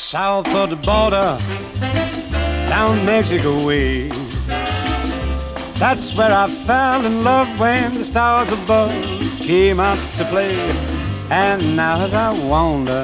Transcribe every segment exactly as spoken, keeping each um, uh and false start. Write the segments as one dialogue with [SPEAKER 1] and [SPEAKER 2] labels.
[SPEAKER 1] south of the border, down Mexico way. That's where I fell in love when the stars above came out to play. And now as I wander...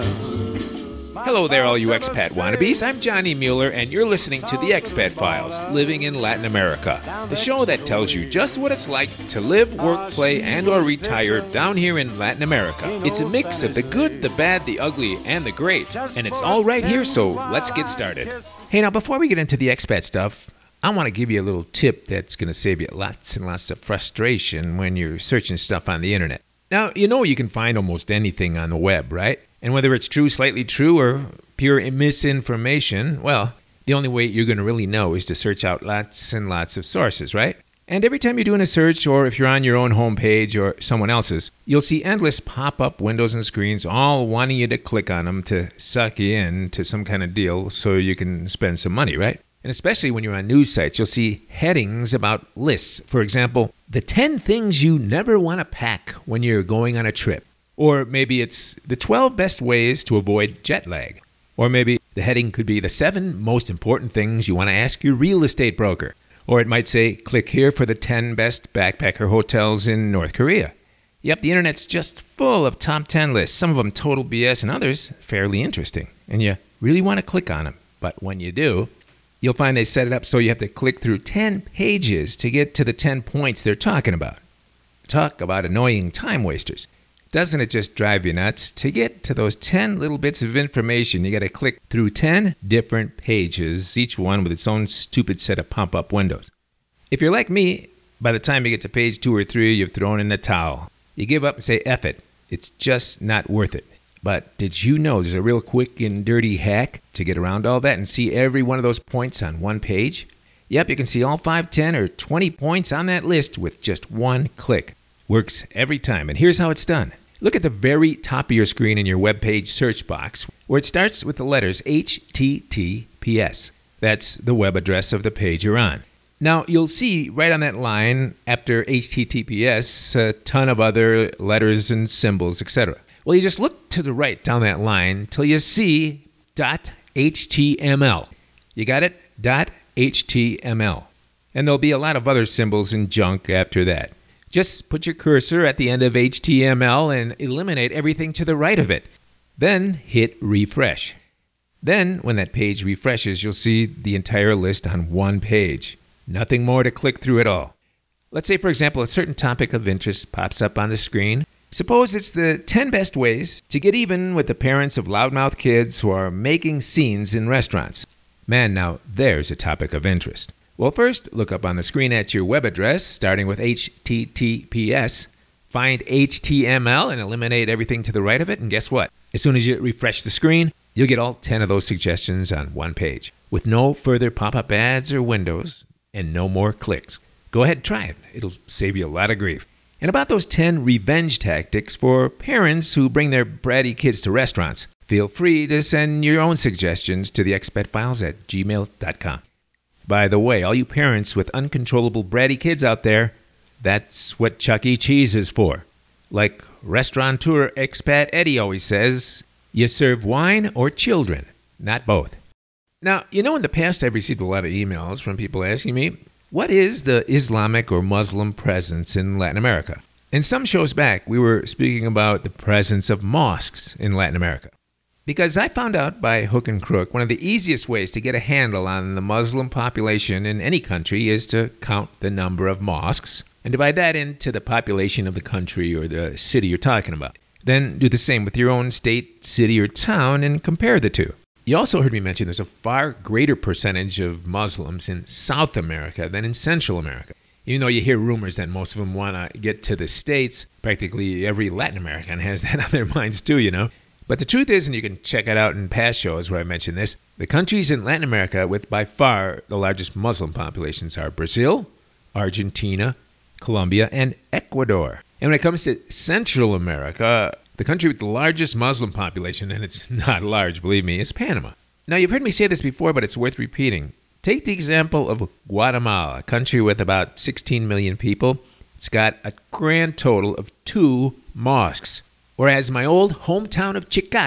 [SPEAKER 2] Hello there, all you expat wannabes. I'm Johnny Mueller, and you're listening to The Expat Files, Living in Latin America, the show that tells you just what it's like to live, work, play, and or retire down here in Latin America. It's a mix of the good, the bad, the ugly, and the great, and it's all right here, so let's get started. Hey, now before we get into the expat stuff, I want to give you a little tip that's going to save you lots and lots of frustration when you're searching stuff on the internet. Now, you know you can find almost anything on the web, right? And whether it's true, slightly true, or pure misinformation, well, the only way you're going to really know is to search out lots and lots of sources, right? And every time you're doing a search, or if you're on your own homepage or someone else's, you'll see endless pop-up windows and screens all wanting you to click on them to suck you in to some kind of deal so you can spend some money, right? And especially when you're on news sites, you'll see headings about lists. For example, the ten things you never want to pack when you're going on a trip. Or maybe it's the twelve best ways to avoid jet lag. Or maybe the heading could be the seven most important things you want to ask your real estate broker. Or it might say, click here for the ten best backpacker hotels in North Korea. Yep, the internet's just full of top ten lists. Some of them total B S and others fairly interesting. And you really want to click on them. But when you do, you'll find they set it up so you have to click through ten pages to get to the ten points they're talking about. Talk about annoying time wasters. Doesn't it just drive you nuts? To get to those ten little bits of information, you got to click through ten different pages, each one with its own stupid set of pop-up windows. If you're like me, by the time you get to page two or three, you've thrown in the towel. You give up and say, F it. It's just not worth it. But did you know there's a real quick and dirty hack to get around all that and see every one of those points on one page? Yep, you can see all five, ten, or twenty points on that list with just one click. Works every time, and here's how it's done. Look at the very top of your screen in your web page search box, where it starts with the letters H T T P S. That's the web address of the page you're on. Now, you'll see right on that line, after H T T P S, a ton of other letters and symbols, et cetera. Well, you just look to the right down that line till you see .html. You got it? .html. And there'll be a lot of other symbols and junk after that. Just put your cursor at the end of H T M L and eliminate everything to the right of it. Then hit refresh. Then, when that page refreshes, you'll see the entire list on one page. Nothing more to click through at all. Let's say, for example, a certain topic of interest pops up on the screen. Suppose it's the ten best ways to get even with the parents of loudmouth kids who are making scenes in restaurants. Man, now there's a topic of interest. Well, first, look up on the screen at your web address, starting with H T T P S. Find H T M L and eliminate everything to the right of it, and guess what? As soon as you refresh the screen, you'll get all ten of those suggestions on one page, with no further pop-up ads or windows, and no more clicks. Go ahead and try it. It'll save you a lot of grief. And about those ten revenge tactics for parents who bring their bratty kids to restaurants, feel free to send your own suggestions to the expat files at gmail dot com. By the way, all you parents with uncontrollable bratty kids out there, that's what Chuck E. Cheese is for. Like restaurateur expat Eddie always says, you serve wine or children, not both. Now, you know in the past I've received a lot of emails from people asking me, what is the Islamic or Muslim presence in Latin America? And some shows back, we were speaking about the presence of mosques in Latin America. Because I found out by hook and crook, one of the easiest ways to get a handle on the Muslim population in any country is to count the number of mosques and divide that into the population of the country or the city you're talking about. Then do the same with your own state, city, or town and compare the two. You also heard me mention there's a far greater percentage of Muslims in South America than in Central America. Even though you hear rumors that most of them want to get to the States, practically every Latin American has that on their minds too, you know. But the truth is, and you can check it out in past shows where I mentioned this, the countries in Latin America with by far the largest Muslim populations are Brazil, Argentina, Colombia, and Ecuador. And when it comes to Central America, the country with the largest Muslim population, and it's not large, believe me, is Panama. Now, you've heard me say this before, but it's worth repeating. Take the example of Guatemala, a country with about sixteen million people. It's got a grand total of two mosques. Whereas my old hometown of Chicago,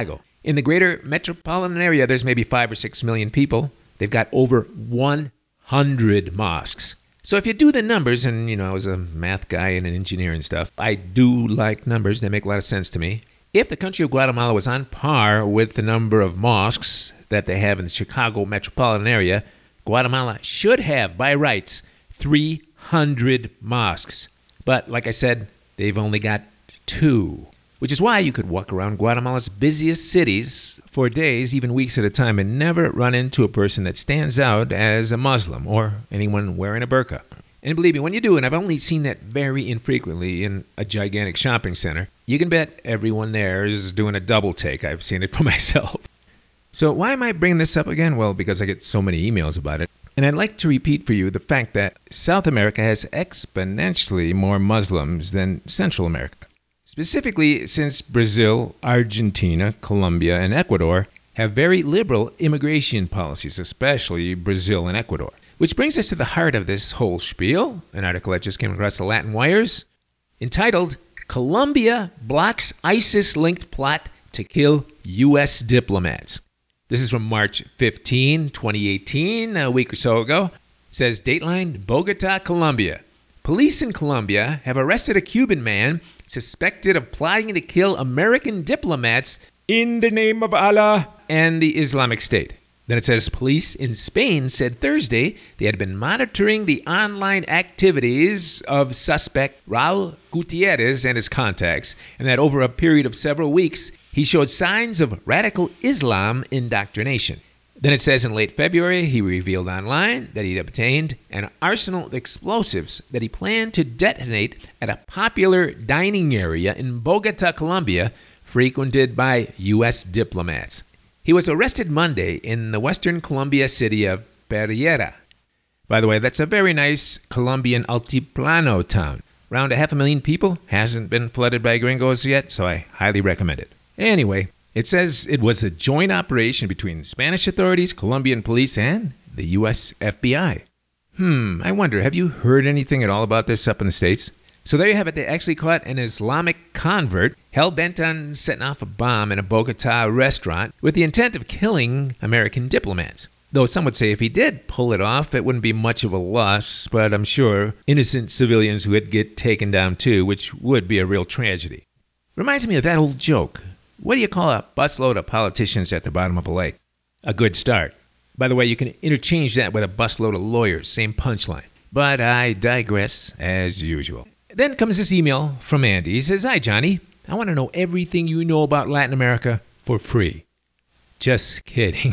[SPEAKER 2] In the greater metropolitan area, there's maybe five or six million people. They've got over one hundred mosques. So if you do the numbers, and you know, I was a math guy and an engineer and stuff, I do like numbers. They make a lot of sense to me. If the country of Guatemala was on par with the number of mosques that they have in the Chicago metropolitan area, Guatemala should have, by rights, three hundred mosques. But like I said, they've only got two, which is why you could walk around Guatemala's busiest cities for days, even weeks at a time, and never run into a person that stands out as a Muslim or anyone wearing a burqa. And believe me, when you do, and I've only seen that very infrequently in a gigantic shopping center, you can bet everyone there is doing a double take. I've seen it for myself. So why am I bringing this up again? Well, because I get so many emails about it. And I'd like to repeat for you the fact that South America has exponentially more Muslims than Central America. Specifically, since Brazil, Argentina, Colombia, and Ecuador have very liberal immigration policies, especially Brazil and Ecuador. Which brings us to the heart of this whole spiel, an article that just came across the Latin wires, entitled, Colombia Blocks ISIS-Linked Plot to Kill U S Diplomats. This is from March fifteenth, twenty eighteen, a week or so ago. It says, Dateline, Bogota, Colombia. Police in Colombia have arrested a Cuban man suspected of plotting to kill American diplomats in the name of Allah and the Islamic State. Then it says police in Spain said Thursday they had been monitoring the online activities of suspect Raul Gutierrez and his contacts, and that over a period of several weeks, he showed signs of radical Islam indoctrination. Then it says in late February, he revealed online that he'd obtained an arsenal of explosives that he planned to detonate at a popular dining area in Bogota, Colombia, frequented by U S diplomats. He was arrested Monday in the western Colombia city of Pereira. By the way, that's a very nice Colombian altiplano town. Around a half a million people, hasn't been flooded by gringos yet, so I highly recommend it. Anyway, it says it was a joint operation between Spanish authorities, Colombian police, and the U S F B I. Hmm, I wonder, have you heard anything at all about this up in the States? So there you have it. They actually caught an Islamic convert hell-bent on setting off a bomb in a Bogota restaurant with the intent of killing American diplomats. Though some would say if he did pull it off, it wouldn't be much of a loss, but I'm sure innocent civilians would get taken down too, which would be a real tragedy. Reminds me of that old joke. What do you call a busload of politicians at the bottom of a lake? A good start. By the way, you can interchange that with a busload of lawyers, same punchline. But I digress, as usual. Then comes this email from Andy. He says, Hi, Johnny. I want to know everything you know about Latin America for free. Just kidding.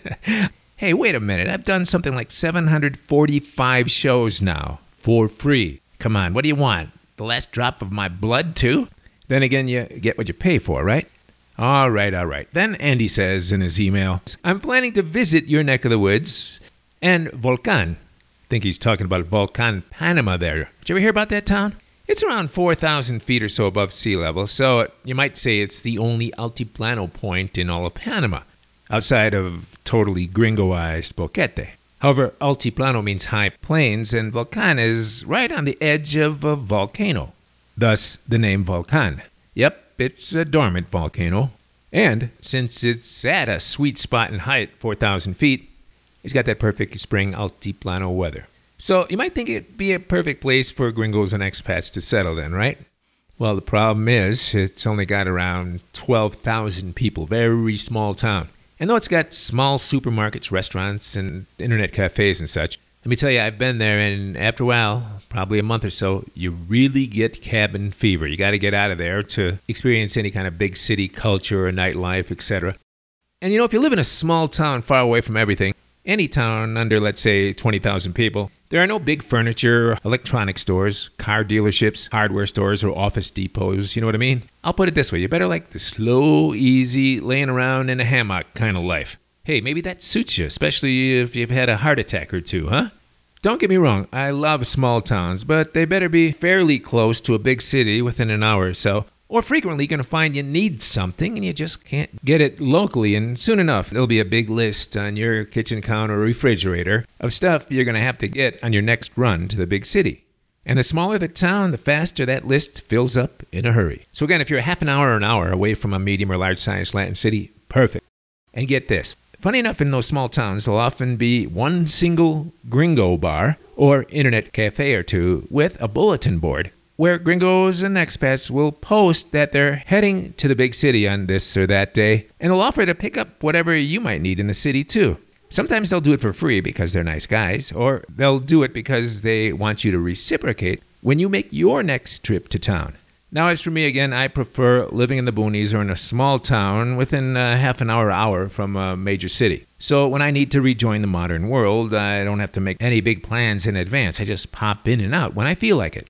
[SPEAKER 2] Hey, wait a minute. I've done something like seven hundred forty-five shows now for free. Come on, what do you want? The last drop of my blood, too? Then again, you get what you pay for, right? All right, all right. Then Andy says in his email, I'm planning to visit your neck of the woods and Volcan. I think he's talking about Volcan Panama there. Did you ever hear about that town? It's around four thousand feet or so above sea level, so you might say it's the only altiplano point in all of Panama, outside of totally gringoized Boquete. However, altiplano means high plains, and Volcan is right on the edge of a volcano. Thus, the name Volcan. Yep. It's a dormant volcano, and since it's at a sweet spot in height, four thousand feet, it's got that perfect spring altiplano weather. So you might think it'd be a perfect place for gringos and expats to settle in, right? Well, the problem is it's only got around twelve thousand people, very small town. And though it's got small supermarkets, restaurants, and internet cafes and such, let me tell you, I've been there, and after a while, probably a month or so, you really get cabin fever. You got to get out of there to experience any kind of big city culture or nightlife, et cetera. And you know, if you live in a small town far away from everything, any town under, let's say, twenty thousand people, there are no big furniture, electronic stores, car dealerships, hardware stores, or office depots, you know what I mean? I'll put it this way, you better like the slow, easy, laying around in a hammock kind of life. Hey, maybe that suits you, especially if you've had a heart attack or two, huh? Don't get me wrong, I love small towns, but they better be fairly close to a big city within an hour or so. Or frequently you're going to find you need something and you just can't get it locally, and soon enough there'll be a big list on your kitchen counter or refrigerator of stuff you're going to have to get on your next run to the big city. And the smaller the town, the faster that list fills up in a hurry. So again, if you're half an hour or an hour away from a medium or large-sized Latin city, Perfect. And get this. Funny enough, in those small towns, there'll often be one single gringo bar or internet cafe or two with a bulletin board where gringos and expats will post that they're heading to the big city on this or that day, and they'll offer to pick up whatever you might need in the city too. Sometimes they'll do it for free because they're nice guys, or they'll do it because they want you to reciprocate when you make your next trip to town. Now, as for me, again, I prefer living in the boonies or in a small town within a half an hour, hour from a major city. So when I need to rejoin the modern world, I don't have to make any big plans in advance. I just pop in and out when I feel like it.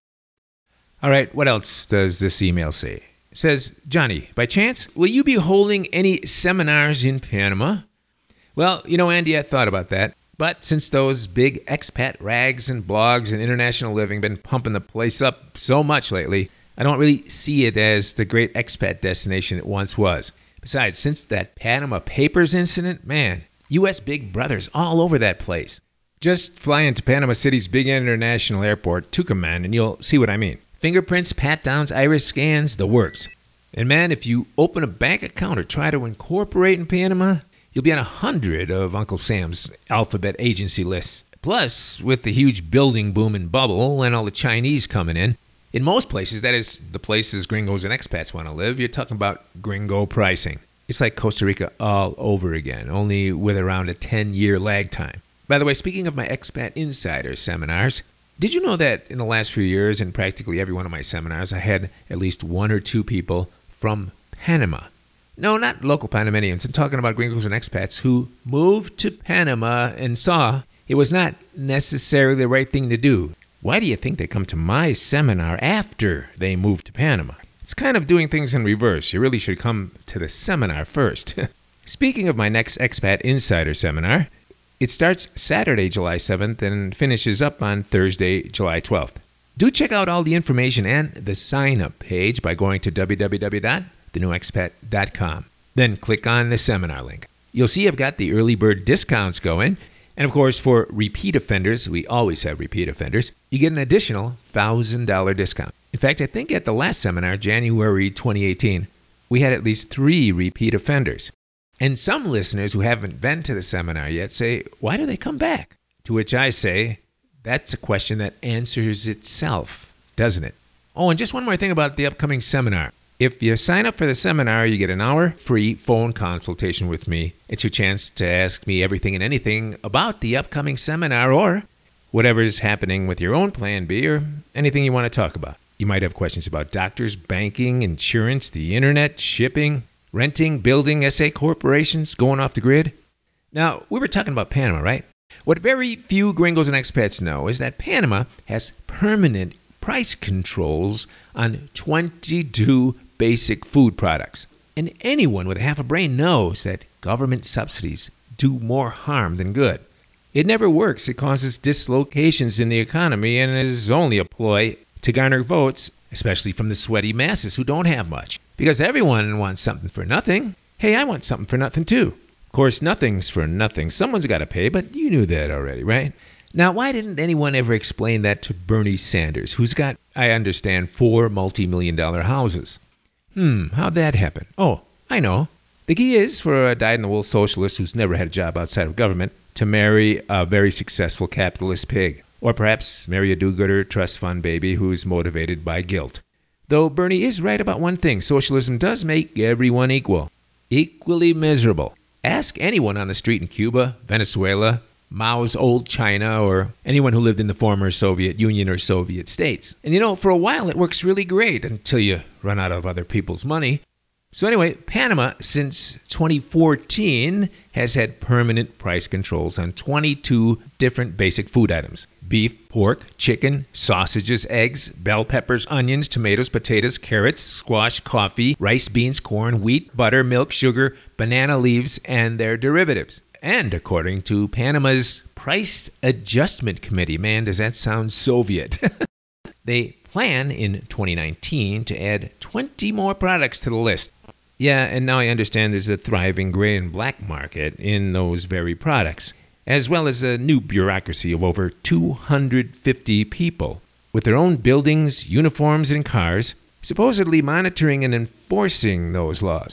[SPEAKER 2] All right, what else does this email say? It says, Johnny, by chance, will you be holding any seminars in Panama? Well, you know, Andy, I thought about that. But since those big expat rags and blogs and international living been pumping the place up so much lately, I don't really see it as the great expat destination it once was. Besides, since that Panama Papers incident, man, U S Big Brother's all over that place. Just fly into Panama City's big international airport, Tucumán, and you'll see what I mean. Fingerprints, pat-downs, iris scans, the works. And man, if you open a bank account or try to incorporate in Panama, you'll be on a hundred of Uncle Sam's alphabet agency lists. Plus, with the huge building boom and bubble and all the Chinese coming in, in most places, that is, the places gringos and expats want to live, you're talking about gringo pricing. It's like Costa Rica all over again, only with around a ten-year lag time. By the way, speaking of my Expat Insider seminars, did you know that in the last few years, in practically every one of my seminars, I had at least one or two people from Panama? No, not local Panamanians. I'm talking about gringos and expats who moved to Panama and saw it was not necessarily the right thing to do. Why do you think they come to my seminar after they moved to Panama? It's kind of doing things in reverse. You really should come to the seminar first. Speaking of my next Expat Insider seminar, it starts Saturday, July seventh, and finishes up on Thursday, July twelfth. Do check out all the information and the sign-up page by going to w w w dot the new expat dot com. Then click on the seminar link. You'll see I've got the early bird discounts going. And of course, for repeat offenders, we always have repeat offenders, you get an additional one thousand dollars discount. In fact, I think at the last seminar, January twenty eighteen, we had at least three repeat offenders. And some listeners who haven't been to the seminar yet say, why do they come back? To which I say, that's a question that answers itself, doesn't it? Oh, and just one more thing about the upcoming seminar. If you sign up for the seminar, you get an hour free phone consultation with me. It's your chance to ask me everything and anything about the upcoming seminar or whatever's happening with your own Plan B or anything you want to talk about. You might have questions about doctors, banking, insurance, the internet, shipping, renting, building, S A corporations, going off the grid. Now, we were talking about Panama, right? What very few gringos and expats know is that Panama has permanent price controls on twenty-two basic food products. And anyone with half a brain knows that government subsidies do more harm than good. It never works. It causes dislocations in the economy and is only a ploy to garner votes, especially from the sweaty masses who don't have much. Because everyone wants something for nothing. Hey, I want something for nothing too. Of course, nothing's for nothing. Someone's got to pay, but you knew that already, right? Now, why didn't anyone ever explain that to Bernie Sanders, who's got, I understand, four multi-million dollar houses? Hmm, how'd that happen? Oh, I know. The key is for a dyed-in-the-wool socialist who's never had a job outside of government to marry a very successful capitalist pig. Or perhaps marry a do-gooder trust fund baby who's motivated by guilt. Though Bernie is right about one thing, socialism does make everyone equal. Equally miserable. Ask anyone on the street in Cuba, Venezuela, Mao's old China, or anyone who lived in the former Soviet Union or Soviet states. And you know, for a while it works really great until you run out of other people's money. So anyway, Panama, since twenty fourteen, has had permanent price controls on twenty-two different basic food items. Beef, pork, chicken, sausages, eggs, bell peppers, onions, tomatoes, potatoes, carrots, squash, coffee, rice, beans, corn, wheat, butter, milk, sugar, banana leaves, and their derivatives. And according to Panama's Price Adjustment Committee, man, does that sound Soviet? They plan in twenty nineteen to add twenty more products to the list. Yeah, and now I understand there's a thriving gray and black market in those very products, as well as a new bureaucracy of over two hundred fifty people with their own buildings, uniforms, and cars, supposedly monitoring and enforcing those laws.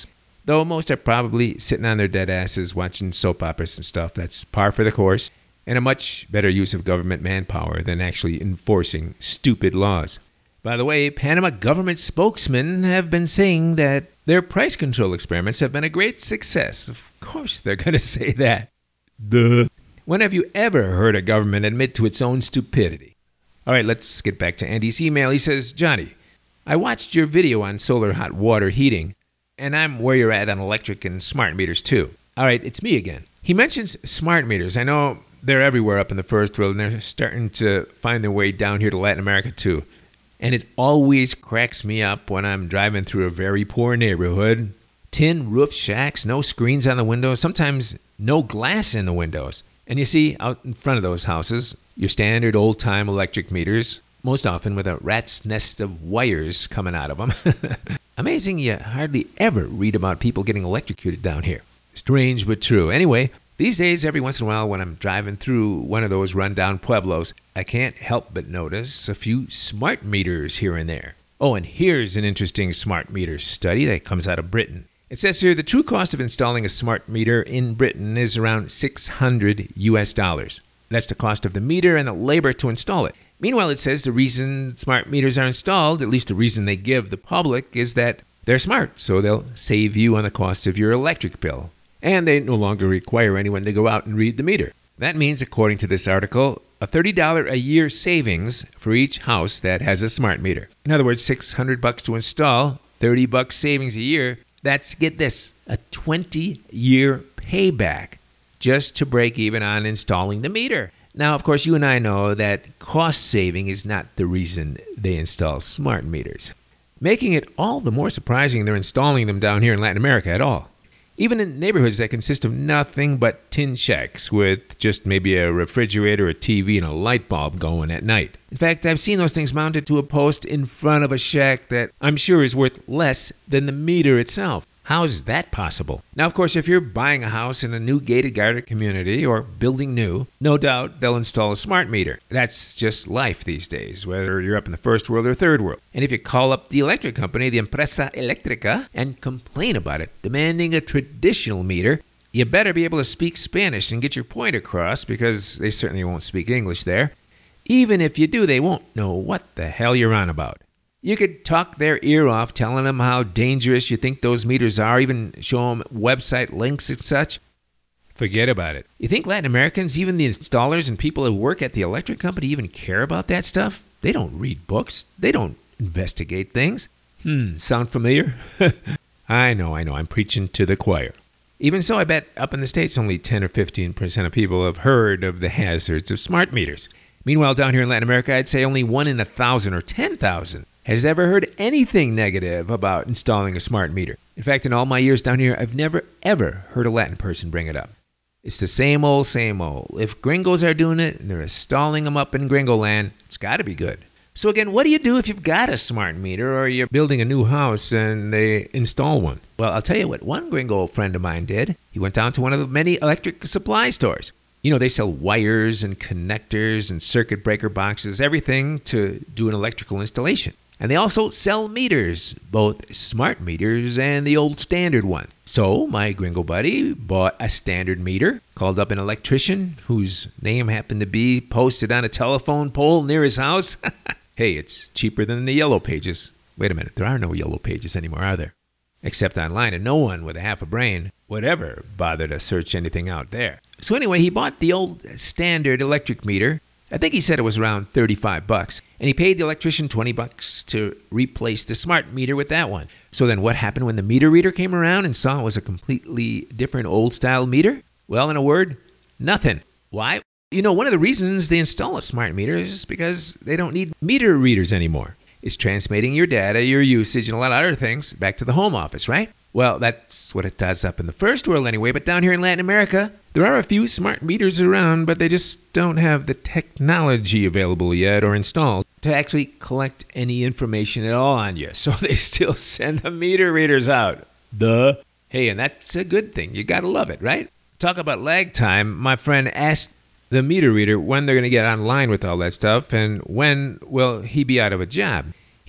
[SPEAKER 2] though most are probably sitting on their dead asses watching soap operas and stuff. That's par for the course, and a much better use of government manpower than actually enforcing stupid laws. By the way, Panama government spokesmen have been saying that their price control experiments have been a great success. Of course they're going to say that. Duh. When have you ever heard a government admit to its own stupidity? All right, let's get back to Andy's email. He says, Johnny, I watched your video on solar hot water heating, and I'm where you're at on electric and smart meters too. All right, it's me again. He mentions smart meters. I know they're everywhere up in the first world, and they're starting to find their way down here to Latin America too. And it always cracks me up when I'm driving through a very poor neighborhood. Tin roof shacks, no screens on the windows, sometimes no glass in the windows. And you see out in front of those houses, your standard old-time electric meters, most often with a rat's nest of wires coming out of them. Amazing you hardly ever read about people getting electrocuted down here. Strange but true. Anyway, these days, every once in a while when I'm driving through one of those rundown pueblos, I can't help but notice a few smart meters here and there. Oh, and here's an interesting smart meter study that comes out of Britain. It says here the true cost of installing a smart meter in Britain is around six hundred U S dollars. That's the cost of the meter and the labor to install it. Meanwhile, it says the reason smart meters are installed, at least the reason they give the public, is that they're smart, so they'll save you on the cost of your electric bill. And they no longer require anyone to go out and read the meter. That means, according to this article, a thirty dollars a year savings for each house that has a smart meter. In other words, six hundred bucks to install, thirty bucks savings a year. That's, get this, a twenty-year payback just to break even on installing the meter. Now, of course, you and I know that cost saving is not the reason they install smart meters, making it all the more surprising they're installing them down here in Latin America at all. Even in neighborhoods that consist of nothing but tin shacks with just maybe a refrigerator, a T V, and a light bulb going at night. In fact, I've seen those things mounted to a post in front of a shack that I'm sure is worth less than the meter itself. How is that possible? Now, of course, if you're buying a house in a new gated guarded community or building new, no doubt they'll install a smart meter. That's just life these days, whether you're up in the first world or third world. And if you call up the electric company, the Empresa Eléctrica, and complain about it, demanding a traditional meter, you better be able to speak Spanish and get your point across, because they certainly won't speak English there. Even if you do, they won't know what the hell you're on about. You could talk their ear off telling them how dangerous you think those meters are, even show them website links and such. Forget about it. You think Latin Americans, even the installers and people who work at the electric company, even care about that stuff? They don't read books. They don't investigate things. Hmm, sound familiar? I know, I know, I'm preaching to the choir. Even so, I bet up in the States only ten or fifteen percent of people have heard of the hazards of smart meters. Meanwhile, down here in Latin America, I'd say only one in a thousand or ten thousand has ever heard anything negative about installing a smart meter. In fact, in all my years down here, I've never, ever heard a Latin person bring it up. It's the same old, same old. If gringos are doing it and they're installing them up in gringo land, it's got to be good. So again, what do you do if you've got a smart meter or you're building a new house and they install one? Well, I'll tell you what one gringo friend of mine did. He went down to one of the many electric supply stores. You know, they sell wires and connectors and circuit breaker boxes, everything to do an electrical installation. And they also sell meters, both smart meters and the old standard one. So my gringo buddy bought a standard meter, called up an electrician whose name happened to be posted on a telephone pole near his house. Hey, it's cheaper than the Yellow Pages. Wait a minute, there are no Yellow Pages anymore, are there? Except online, and no one with a half a brain would ever bother to search anything out there. So anyway, he bought the old standard electric meter. I think he said it was around thirty-five bucks, and he paid the electrician twenty bucks to replace the smart meter with that one. So then what happened when the meter reader came around and saw it was a completely different old-style meter? Well, in a word, nothing. Why? You know, one of the reasons they install a smart meter is because they don't need meter readers anymore. It's transmitting your data, your usage, and a lot of other things back to the home office, right? Well, that's what it does up in the first world anyway, but down here in Latin America, there are a few smart meters around, but they just don't have the technology available yet or installed to actually collect any information at all on you. So they still send the meter readers out. Duh. Hey, and that's a good thing. You gotta love it, right? Talk about lag time. My friend asked the meter reader when they're going to get online with all that stuff and when will he be out of a job.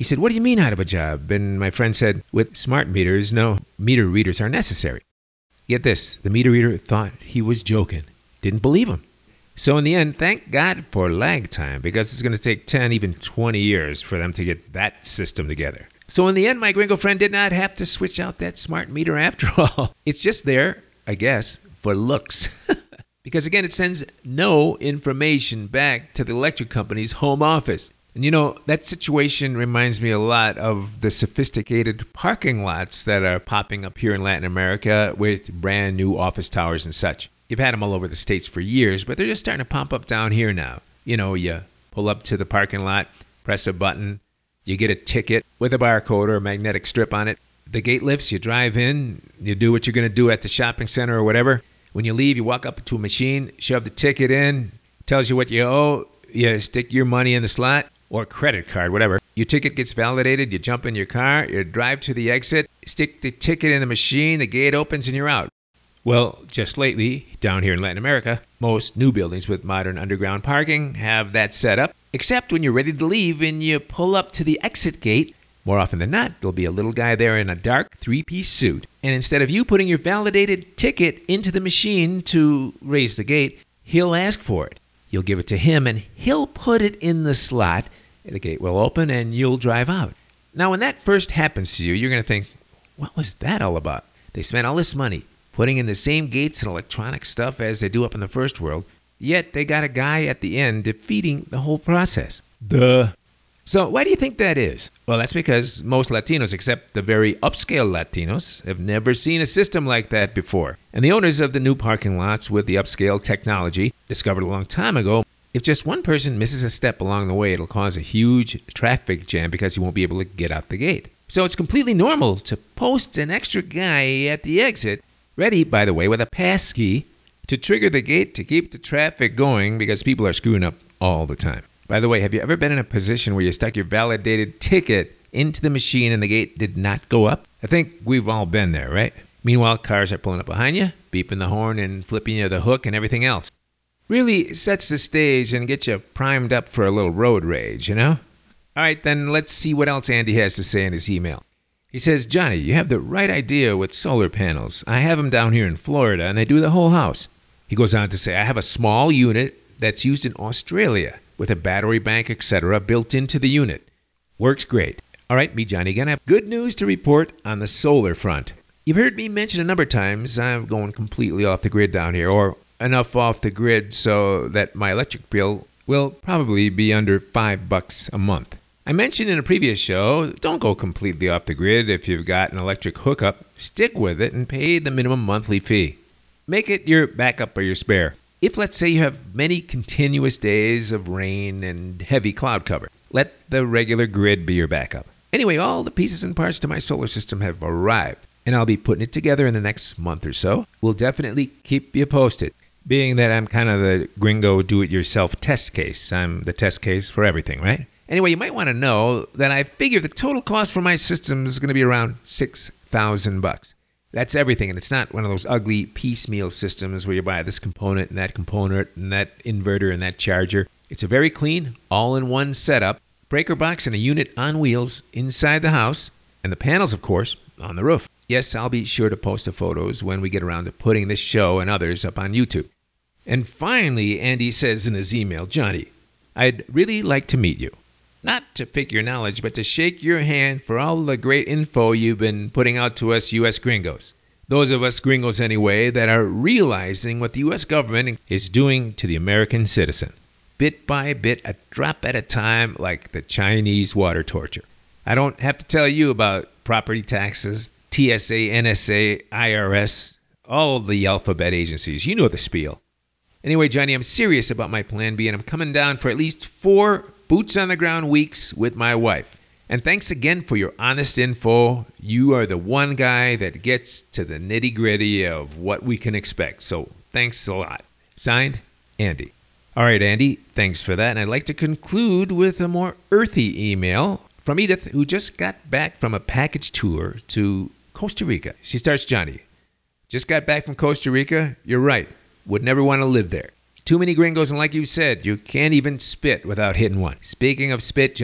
[SPEAKER 2] He said, what do you mean out of a job? And my friend said, with smart meters, no meter readers are necessary. Get this, the meter reader thought he was joking. Didn't believe him. So in the end, thank God for lag time, because it's going to take ten, even twenty years for them to get that system together. So in the end, my gringo friend did not have to switch out that smart meter after all. It's just there, I guess, for looks. Because again, it sends no information back to the electric company's home office. And you know, that situation reminds me a lot of the sophisticated parking lots that are popping up here in Latin America with brand new office towers and such. You've had them all over the States for years, but they're just starting to pop up down here now. You know, you pull up to the parking lot, press a button, you get a ticket with a barcode or a magnetic strip on it. The gate lifts, you drive in, you do what you're going to do at the shopping center or whatever. When you leave, you walk up to a machine, shove the ticket in, tells you what you owe, you stick your money in the slot, or credit card, whatever. Your ticket gets validated, you jump in your car, you drive to the exit, stick the ticket in the machine, the gate opens, and you're out. Well, just lately, down here in Latin America, most new buildings with modern underground parking have that set up, except when you're ready to leave and you pull up to the exit gate. More often than not, there'll be a little guy there in a dark three-piece suit. And instead of you putting your validated ticket into the machine to raise the gate, he'll ask for it. You'll give it to him, and he'll put it in the slot. The gate will open, and you'll drive out. Now, when that first happens to you, you're going to think, what was that all about? They spent all this money putting in the same gates and electronic stuff as they do up in the first world, yet they got a guy at the end defeating the whole process. Duh. So why do you think that is? Well, that's because most Latinos, except the very upscale Latinos, have never seen a system like that before. And the owners of the new parking lots with the upscale technology discovered a long time ago, if just one person misses a step along the way, it'll cause a huge traffic jam because he won't be able to get out the gate. So it's completely normal to post an extra guy at the exit, ready, by the way, with a pass key to trigger the gate to keep the traffic going because people are screwing up all the time. By the way, have you ever been in a position where you stuck your validated ticket into the machine and the gate did not go up? I think we've all been there, right? Meanwhile, cars are pulling up behind you, beeping the horn and flipping you the hook and everything else. Really sets the stage and gets you primed up for a little road rage, you know? All right, then let's see what else Andy has to say in his email. He says, Johnny, you have the right idea with solar panels. I have them down here in Florida, and they do the whole house. He goes on to say, I have a small unit that's used in Australia with a battery bank, et cetera, built into the unit. Works great. All right, me, Johnny, again, I have good news to report on the solar front. You've heard me mention a number of times I'm going completely off the grid down here, or enough off the grid so that my electric bill will probably be under five bucks a month. I mentioned in a previous show, don't go completely off the grid if you've got an electric hookup. Stick with it and pay the minimum monthly fee. Make it your backup or your spare. If, let's say, you have many continuous days of rain and heavy cloud cover, let the regular grid be your backup. Anyway, all the pieces and parts to my solar system have arrived, and I'll be putting it together in the next month or so. We'll definitely keep you posted. Being that I'm kind of the gringo do-it-yourself test case. I'm the test case for everything, right? Anyway, you might want to know that I figure the total cost for my system is going to be around six thousand bucks. That's everything, and it's not one of those ugly piecemeal systems where you buy this component and that component and that inverter and that charger. It's a very clean, all-in-one setup, breaker box and a unit on wheels inside the house, and the panels, of course, on the roof. Yes, I'll be sure to post the photos when we get around to putting this show and others up on YouTube. And finally, Andy says in his email, Johnny, I'd really like to meet you. Not to pick your knowledge, but to shake your hand for all the great info you've been putting out to us U S gringos. Those of us gringos, anyway, that are realizing what the U S government is doing to the American citizen. Bit by bit, a drop at a time, like the Chinese water torture. I don't have to tell you about property taxes, T S A, N S A, I R S, all the alphabet agencies. You know the spiel. Anyway, Johnny, I'm serious about my plan B, and I'm coming down for at least four boots on the ground weeks with my wife. And thanks again for your honest info. You are the one guy that gets to the nitty gritty of what we can expect. So thanks a lot. Signed, Andy. All right, Andy, thanks for that. And I'd like to conclude with a more earthy email from Edith, who just got back from a package tour to Costa Rica. She starts, Johnny, just got back from Costa Rica? You're right. Would never want to live there. Too many gringos, and like you said, you can't even spit without hitting one. Speaking of spit, Johnny,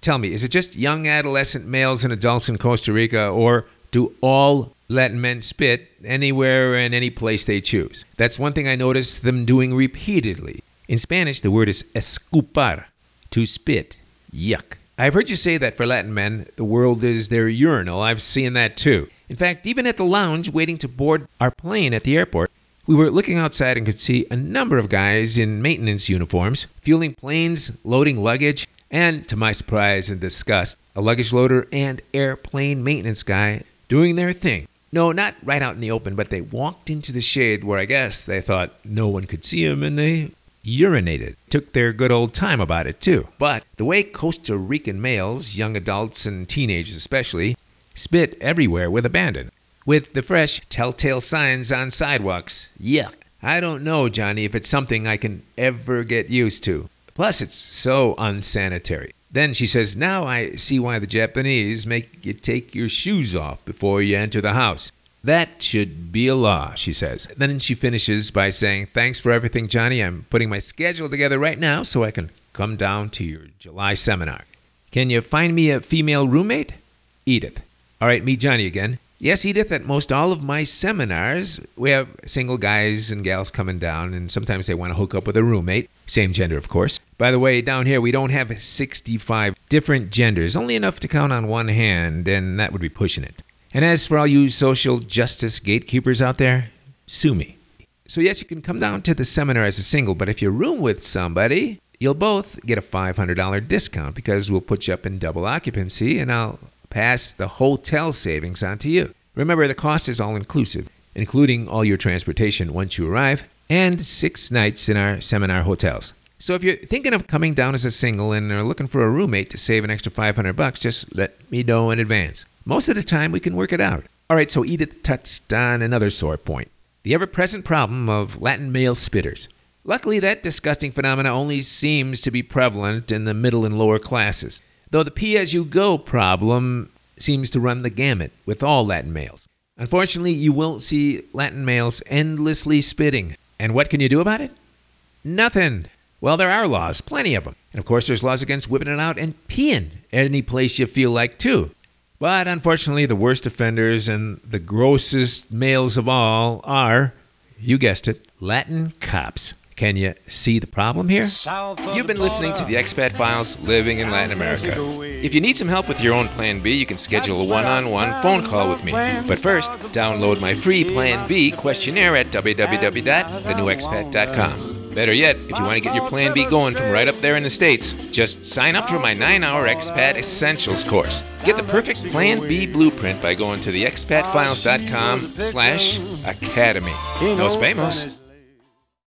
[SPEAKER 2] Tell me, is it just young adolescent males and adults in Costa Rica, or do all Latin men spit anywhere and any place they choose? That's one thing I noticed them doing repeatedly. In Spanish, the word is escupar, to spit. Yuck. I've heard you say that for Latin men, the world is their urinal. I've seen that too. In fact, even at the lounge waiting to board our plane at the airport, we were looking outside and could see a number of guys in maintenance uniforms, fueling planes, loading luggage, and, to my surprise and disgust, a luggage loader and airplane maintenance guy doing their thing. No, not right out in the open, but they walked into the shade where I guess they thought no one could see them, and they urinated. Took their good old time about it, too. But the way Costa Rican males, young adults and teenagers especially, spit everywhere with abandon, with the fresh telltale signs on sidewalks. Yuck. I don't know, Johnny, if it's something I can ever get used to. Plus, it's so unsanitary. Then she says, now I see why the Japanese make you take your shoes off before you enter the house. That should be a law, she says. Then she finishes by saying, thanks for everything, Johnny. I'm putting my schedule together right now so I can come down to your July seminar. Can you find me a female roommate? Edith. All right, me, Johnny again. Yes, Edith, at most all of my seminars, we have single guys and gals coming down, and sometimes they want to hook up with a roommate. Same gender, of course. By the way, down here, we don't have sixty-five different genders, only enough to count on one hand, and that would be pushing it. And as for all you social justice gatekeepers out there, sue me. So yes, you can come down to the seminar as a single, but if you room with somebody, you'll both get a five hundred dollars discount because we'll put you up in double occupancy, and I'll pass the hotel savings on to you. Remember, the cost is all inclusive, including all your transportation once you arrive, and six nights in our seminar hotels. So if you're thinking of coming down as a single and are looking for a roommate to save an extra five hundred bucks, just let me know in advance. Most of the time, we can work it out. All right, so Edith touched on another sore point, the ever-present problem of Latin male spitters. Luckily, that disgusting phenomena only seems to be prevalent in the middle and lower classes, though the pee-as-you-go problem seems to run the gamut with all Latin males. Unfortunately, you won't see Latin males endlessly spitting. And what can you do about it? Nothing. Well, there are laws, plenty of them. And of course, there's laws against whipping it out and peeing any place you feel like too. But unfortunately, the worst offenders and the grossest males of all are, you guessed it, Latin cops. Can you see the problem here?
[SPEAKER 3] You've been listening to the Expat Files Living in Latin America. If you need some help with your own Plan B, you can schedule a one-on-one phone call with me. But first, download my free Plan B questionnaire at w w w dot the new expat dot com. Better yet, if you want to get your Plan B going from right up there in the States, just sign up for my nine-hour Expat Essentials course. Get the perfect Plan B blueprint by going to the expat files dot com slash academy. Nos vemos.